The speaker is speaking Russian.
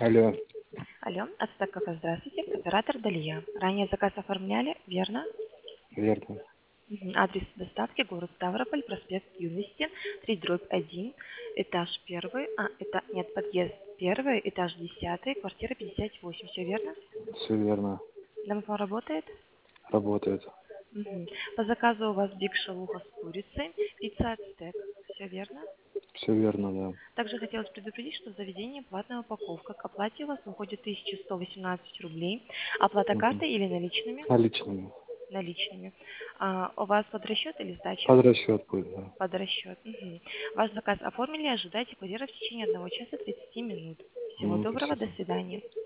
Алло, Алло, Ацтекафе, здравствуйте, оператор Далия. Ранее заказ оформляли, верно? верно. Адрес доставки город Ставрополь, проспект Юности, 3/1, этаж первый, нет, подъезд первый, этаж 10, квартира 58, все верно? Все верно. Домофон работает? Работает. Мгм. По заказу у вас биг шавуха с курицей, пицца Ацтек, все верно? Все верно, да. Также хотелось предупредить, что в заведении платная упаковка. К оплате у вас выходит 1118 рублей. Оплата Мгм. картой или наличными? Наличными. Наличными. У вас под расчет или сдача? Под расчет будет, да. Под расчет. Мгм. Ваш заказ оформили, ожидайте курьера в течение 1 часа 30 минут. Всего доброго, до Спасибо. свидания.